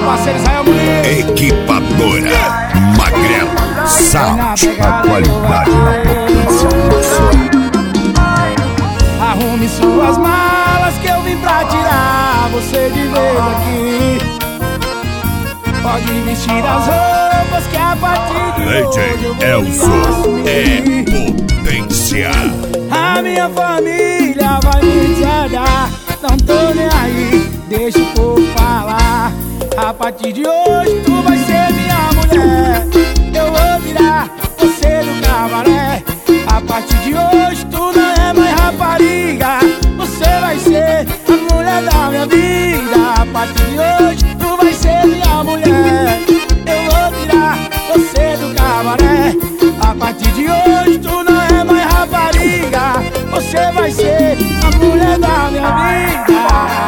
parceiro Israel Muniz. Equipadora Magrelo Sound. A qualidade na potência. Arrume suas malas que eu vim pra tirar você de vez aqui. Pode vestir as roupas que a partir de hoje eu vou Elzo é potência. A minha família vai me deserdar, não tô nem aí, deixa o povo falar. A partir de hoje tu vai ser minha mulher, eu vou virar você do cabaré. A partir de hoje tu não é mais rapariga, você vai ser a mulher da minha vida. A partir de hoje tu vai ser minha mulher, eu vou tirar você do cabaré. A partir de hoje tu não é mais rapariga, você vai ser a mulher da minha vida.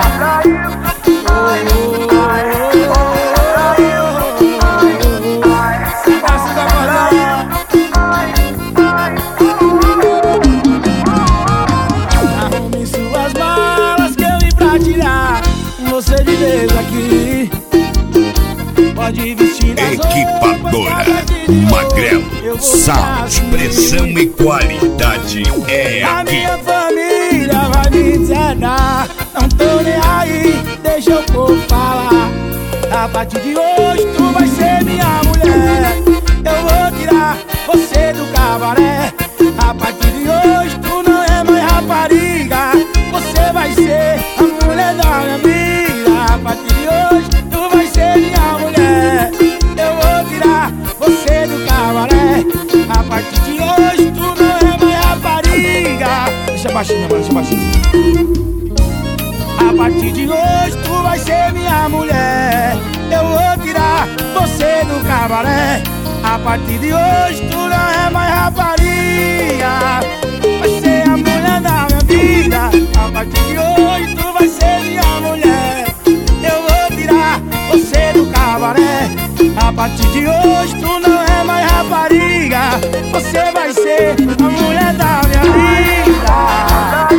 Arrume suas malas que eu vim pra tirar você de vez aqui. Pode vestir as Equipadora Magrelo Sound. Pressão e qualidade é A aqui. minha família vai me deserdar, não tô nem aí, deixa o povo falar. A partir de hoje tu vai ser minha mulher, eu vou tirar você do cabaré. A partir de hoje tu não é mais rapariga, você vai ser a mulher da minha vida. A partir de hoje tu vai ser minha mulher, eu vou tirar você do cabaré. A partir de hoje tu não é mais rapariga. Deixa baixinho, mano, deixa baixinho. A partir de hoje tu vai ser minha mulher, eu vou tirar você do cabaré. A partir de hoje tu não é mais rapariga, vai ser a mulher da minha vida. A partir de hoje tu vai ser minha mulher, eu vou tirar você do cabaré. A partir de hoje tu não é mais rapariga, você vai ser a mulher da minha vida.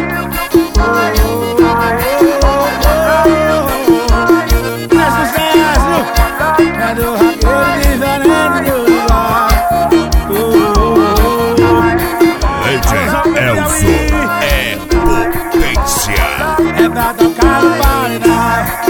É do raqueiro diferente do lugar. Elzo é potência. É pra tocar no paredão.